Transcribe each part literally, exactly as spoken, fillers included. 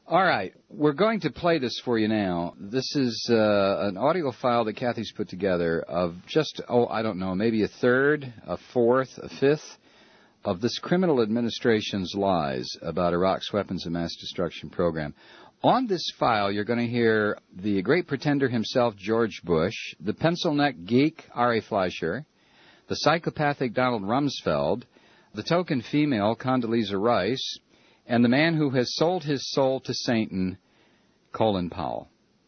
All right, we're going to play this for you now. This is uh, an audio file that Kathy's put together of just, oh, I don't know, maybe a third, a fourth, a fifth of this criminal administration's lies about Iraq's weapons of mass destruction program. On this file, you're going to hear the great pretender himself, George Bush, the pencil-neck geek, Ari Fleischer, the psychopathic Donald Rumsfeld, the token female, Condoleezza Rice, and the man who has sold his soul to Satan, Colin Powell.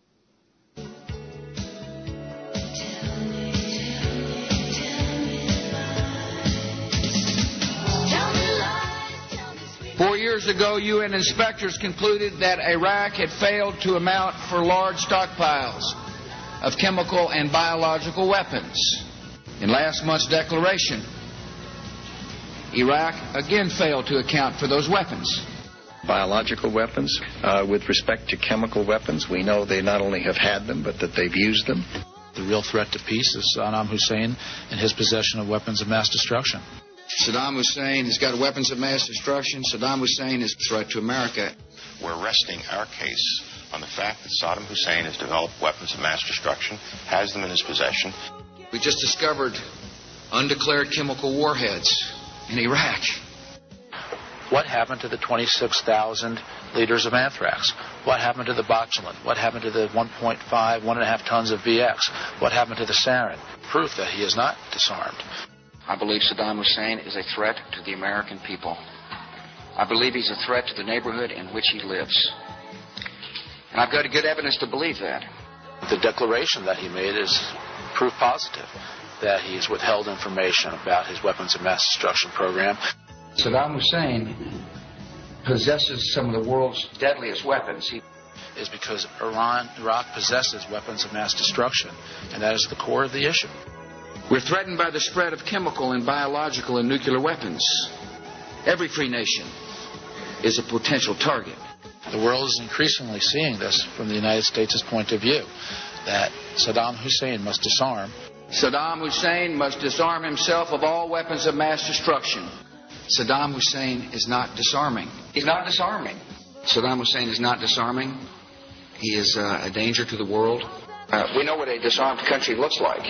Four years ago, U N inspectors concluded that Iraq had failed to amount for large stockpiles of chemical and biological weapons. In last month's declaration, Iraq again failed to account for those weapons. Biological weapons, uh, with respect to chemical weapons, we know they not only have had them, but that they've used them. The real threat to peace is Saddam Hussein and his possession of weapons of mass destruction. Saddam Hussein has got weapons of mass destruction. Saddam Hussein is a threat to America. We're resting our case on the fact that Saddam Hussein has developed weapons of mass destruction, has them in his possession. We just discovered undeclared chemical warheads in Iraq. What happened to the twenty-six thousand liters of anthrax? What happened to the botulinum? What happened to the one point five, one point five tons of V X? What happened to the sarin? Proof that he is not disarmed. I believe Saddam Hussein is a threat to the American people. I believe he's a threat to the neighborhood in which he lives. And I've got good evidence to believe that. The declaration that he made is proof positive that he has withheld information about his weapons of mass destruction program. Saddam Hussein possesses some of the world's deadliest weapons. He is because Iran, Iraq possesses weapons of mass destruction, and that is the core of the issue. We're threatened by the spread of chemical and biological and nuclear weapons. Every free nation is a potential target. The world is increasingly seeing this from the United States' point of view, that Saddam Hussein must disarm. Saddam Hussein must disarm himself of all weapons of mass destruction. Saddam Hussein is not disarming. He's not disarming. Saddam Hussein is not disarming. He is uh, a danger to the world. Uh, we know what a disarmed country looks like.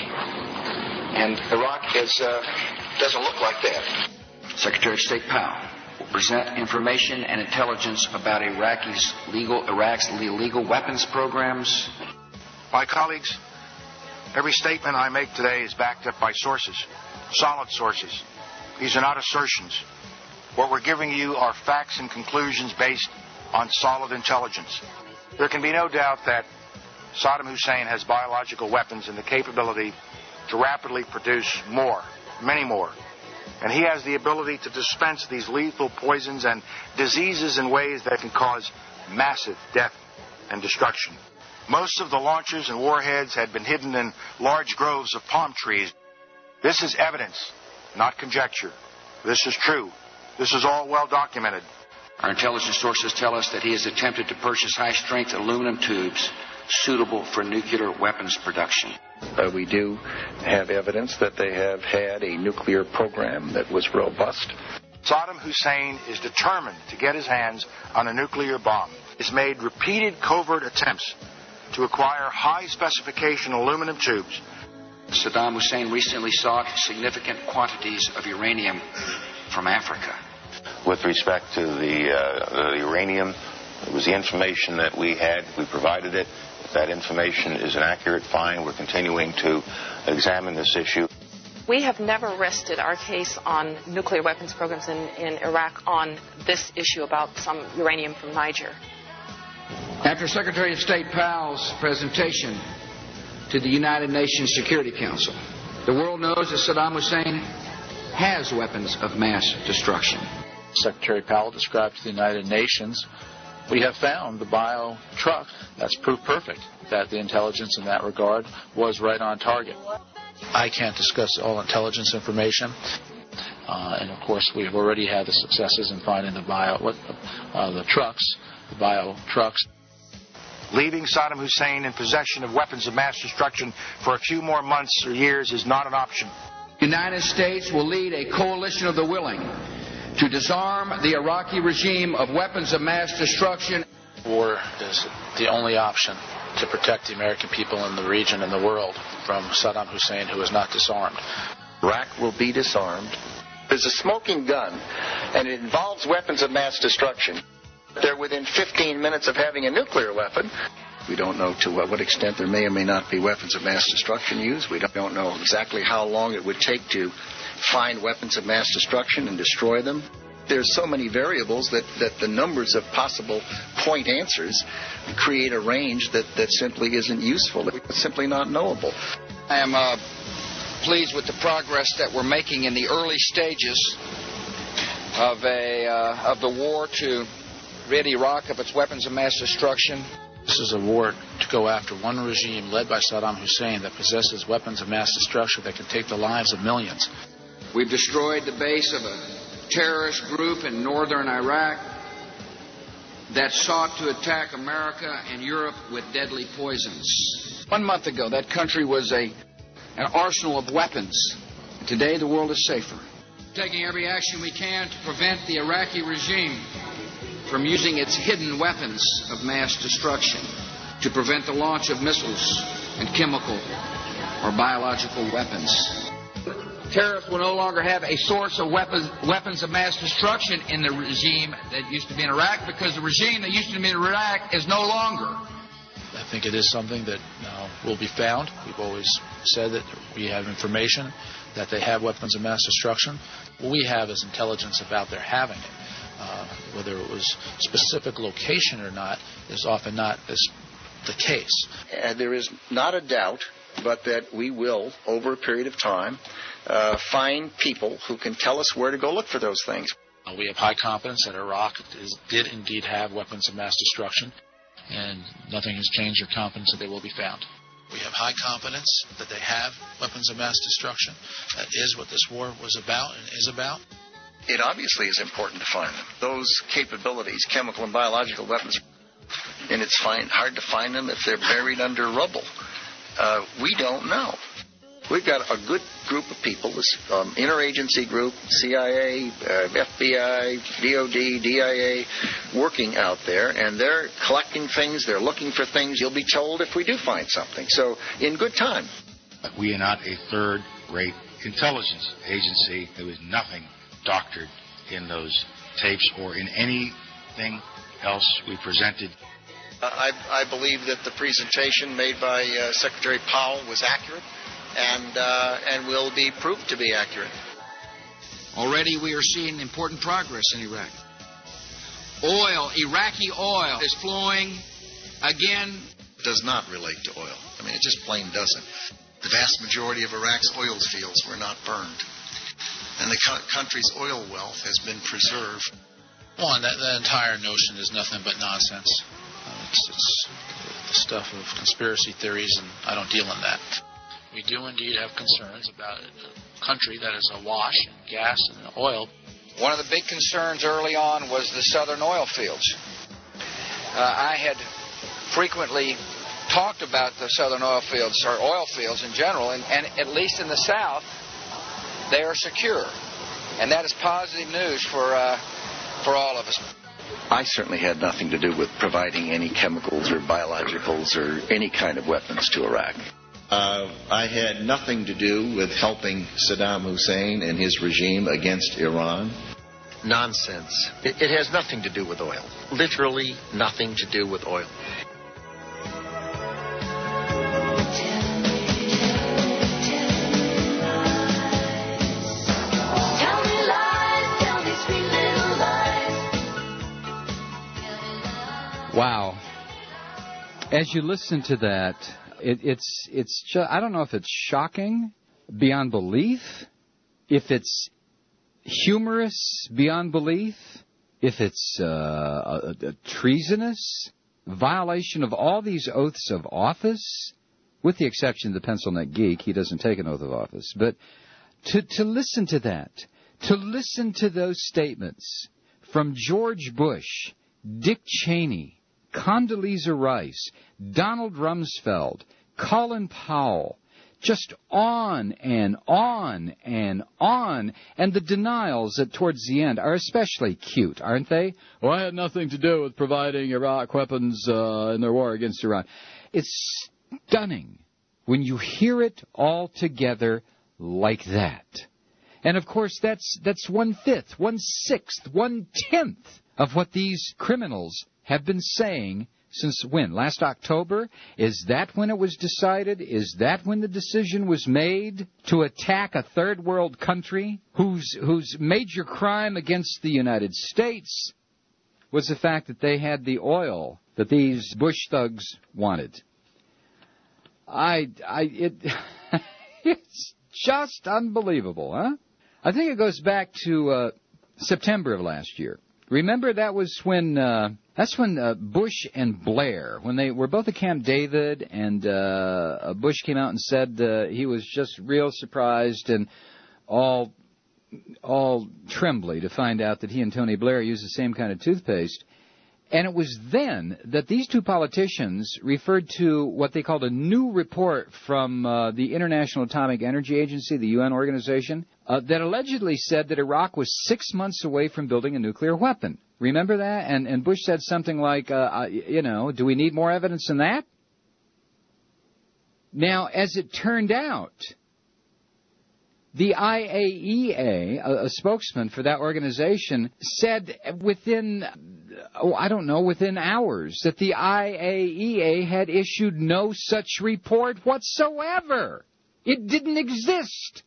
And Iraq is, uh, doesn't look like that. Secretary of State Powell will present information and intelligence about Iraq's legal, Iraq's illegal weapons programs. My colleagues, every statement I make today is backed up by sources, solid sources. These are not assertions. What we're giving you are facts and conclusions based on solid intelligence. There can be no doubt that Saddam Hussein has biological weapons and the capability to rapidly produce more, many more. And he has the ability to dispense these lethal poisons and diseases in ways that can cause massive death and destruction. Most of the launchers and warheads had been hidden in large groves of palm trees. This is evidence, not conjecture. This is true. This is all well documented. Our intelligence sources tell us that he has attempted to purchase high-strength aluminum tubes suitable for nuclear weapons production. Uh, we do have evidence that they have had a nuclear program that was robust. Saddam Hussein is determined to get his hands on a nuclear bomb. He's made repeated covert attempts to acquire high-specification aluminum tubes. Saddam Hussein recently sought significant quantities of uranium from Africa. With respect to the, uh, the uranium, it was the information that we had. We provided it. If that information is an accurate find, we're continuing to examine this issue. We have never rested our case on nuclear weapons programs in, in Iraq on this issue about some uranium from Niger. After Secretary of State Powell's presentation to the United Nations Security Council, the world knows that Saddam Hussein has weapons of mass destruction. Secretary Powell described to the United Nations, we have found the bio truck. That's proof perfect that the intelligence in that regard was right on target. I can't discuss all intelligence information. Uh, and, of course, we've already had the successes in finding the bio, what, uh, the trucks, the bio trucks. Leaving Saddam Hussein in possession of weapons of mass destruction for a few more months or years is not an option. The United States will lead a coalition of the willing to disarm the Iraqi regime of weapons of mass destruction. War is the only option to protect the American people in the region and the world from Saddam Hussein, who is not disarmed. Iraq will be disarmed. There's a smoking gun, and it involves weapons of mass destruction. They're within fifteen minutes of having a nuclear weapon. We don't know to what extent there may or may not be weapons of mass destruction used. We don't know exactly how long it would take to find weapons of mass destruction and destroy them. There's so many variables that, that the numbers of possible point answers create a range that, that simply isn't useful. It's simply not knowable. I am uh, pleased with the progress that we're making in the early stages of a uh, of the war to rid Iraq of its weapons of mass destruction. This is a war to go after one regime led by Saddam Hussein that possesses weapons of mass destruction that can take the lives of millions. We've destroyed the base of a terrorist group in northern Iraq that sought to attack America and Europe with deadly poisons. One month ago, that country was a an arsenal of weapons. Today, the world is safer. Taking every action we can to prevent the Iraqi regime from using its hidden weapons of mass destruction, to prevent the launch of missiles and chemical or biological weapons. Terrorists will no longer have a source of weapons, weapons of mass destruction in the regime that used to be in Iraq, because the regime that used to be in Iraq is no longer. I think it is something that uh, will be found. We've always said that we have information that they have weapons of mass destruction. What we have is intelligence about their having it. Uh, whether it was specific location or not is often not as the case. And there is not a doubt but that we will, over a period of time, uh, find people who can tell us where to go look for those things. Uh, we have high confidence that Iraq is, did indeed have weapons of mass destruction, and nothing has changed our confidence that they will be found. We have high confidence that they have weapons of mass destruction. That is what this war was about and is about. It obviously is important to find them. Those capabilities, chemical and biological weapons, and it's fine, hard to find them if they're buried under rubble. Uh, we don't know. We've got a good group of people, this um, interagency group, C I A, uh, F B I, D O D, D I A, working out there, and they're collecting things, they're looking for things. You'll be told if we do find something. So, in good time. We are not a third-rate intelligence agency. There was nothing doctored in those tapes or in anything else we presented. Uh, I, I believe that the presentation made by uh, Secretary Powell was accurate and uh, and will be proved to be accurate. Already we are seeing important progress in Iraq. Oil, Iraqi oil, is flowing again. It does not relate to oil. I mean, it just plain doesn't. The vast majority of Iraq's oil fields were not burned, and the co- country's oil wealth has been preserved. One, that, that entire notion is nothing but nonsense. Uh, it's, it's the stuff of conspiracy theories, and I don't deal in that. We do indeed have concerns about a country that is awash in gas and oil. One of the big concerns early on was the southern oil fields. Uh, I had frequently talked about the southern oil fields, or oil fields in general, and, and at least in the south, they are secure. And that is positive news for uh, for all of us. I certainly had nothing to do with providing any chemicals or biologicals or any kind of weapons to Iraq. Uh, I had nothing to do with helping Saddam Hussein and his regime against Iran. Nonsense. It, it has nothing to do with oil. Literally nothing to do with oil. Wow. As you listen to that, it, it's it's just, I don't know if it's shocking beyond belief, if it's humorous beyond belief, if it's uh, a, a treasonous violation of all these oaths of office, with the exception of the pencil neck geek. He doesn't take an oath of office. But to, to listen to that, to listen to those statements from George Bush, Dick Cheney, Condoleezza Rice, Donald Rumsfeld, Colin Powell, Just on and on and on. And the denials that towards the end are especially cute, aren't they? Well, I had nothing to do with providing Iraq weapons uh, in their war against Iran. It's stunning when you hear it all together like that. And, of course, that's that's one-fifth, one-sixth, one-tenth of what these criminals have been saying since when? Last October? Is that when it was decided? Is that when the decision was made to attack a third world country whose whose major crime against the United States was the fact that they had the oil that these Bush thugs wanted? I, I, it, it's just unbelievable, huh? I think it goes back to uh, September of last year. Remember, that was when uh, that's when uh, Bush and Blair, when they were both at Camp David, and uh, Bush came out and said uh, he was just real surprised and all all trembly to find out that he and Tony Blair used the same kind of toothpaste. And it was then that these two politicians referred to what they called a new report from uh, the International Atomic Energy Agency, the U N organization, uh, that allegedly said that Iraq was six months away from building a nuclear weapon. Remember that? And, and Bush said something like, uh, uh, you know, do we need more evidence than that? Now, as it turned out, the I A E A, a, a spokesman for that organization, said within, oh, I don't know, within hours that the I A E A had issued no such report whatsoever. It didn't exist.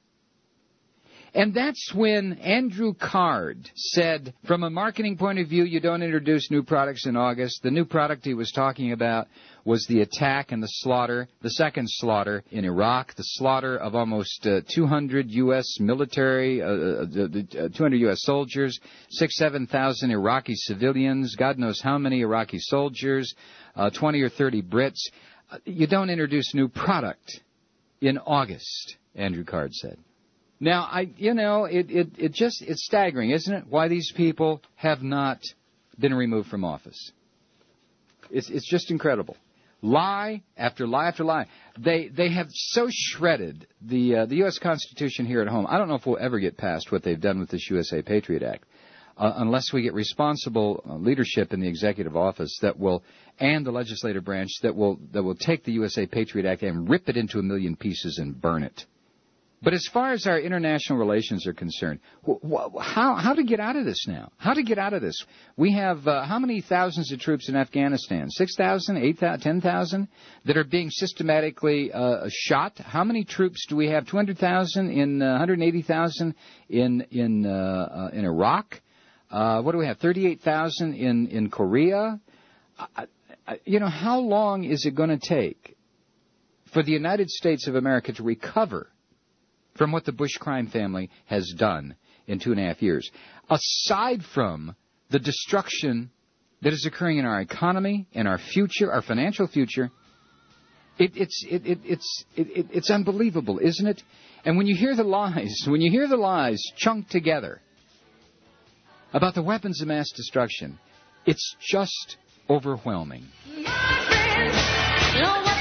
And that's when Andrew Card said, from a marketing point of view, you don't introduce new products in August. The new product he was talking about was the attack and the slaughter, the second slaughter in Iraq, the slaughter of almost uh, two hundred U S military, uh, uh, uh, two hundred U S soldiers, six, seven thousand Iraqi civilians, God knows how many Iraqi soldiers, uh, twenty or thirty Brits. Uh, you don't introduce new product in August, Andrew Card said. Now, I, you know, it, it, it just, it's staggering, isn't it, why these people have not been removed from office. It's, it's just incredible. Lie after lie after lie. They, they have so shredded the, uh, the U S Constitution here at home. I don't know if we'll ever get past what they've done with this U S A Patriot Act, uh, unless we get responsible uh, leadership in the executive office that will, and the legislative branch that will, that will take the U S A Patriot Act and rip it into a million pieces and burn it. But as far as our international relations are concerned, wh- wh- how how to get out of this now? How to get out of this? We have uh, how many thousands of troops in Afghanistan? Six thousand, eight thousand, ten thousand that are being systematically uh, shot. How many troops do we have? Two hundred thousand in uh, one hundred eighty thousand in in uh, uh, in Iraq. Uh, what do we have? Thirty-eight thousand in in Korea. I, I, you know, how long is it going to take for the United States of America to recover from what the Bush crime family has done in two and a half years, aside from the destruction that is occurring in our economy, in our future, our financial future? It, it's it, it, it's it, it, it's unbelievable, isn't it? And when you hear the lies, when you hear the lies chunked together about the weapons of mass destruction, it's just overwhelming. My friends, no